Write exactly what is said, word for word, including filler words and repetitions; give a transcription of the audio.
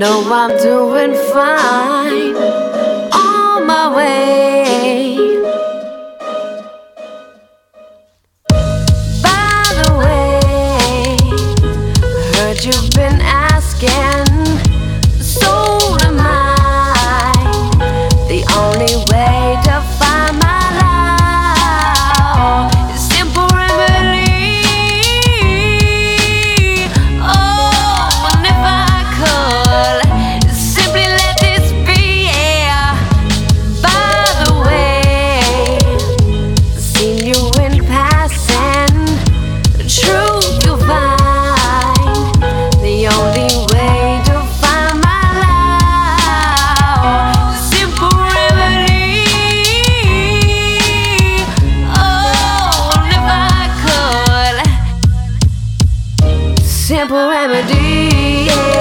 know I'm doing fine on my way. By the way, I heard you've been asking, so am I. The only way to find my love is simple remedy. Oh, and if I could simply let this be, yeah. By the way, seen you in passing, the truth you'll find. The only way to find my love is simple remedy. Oh, and if I could, simple remedy, yeah.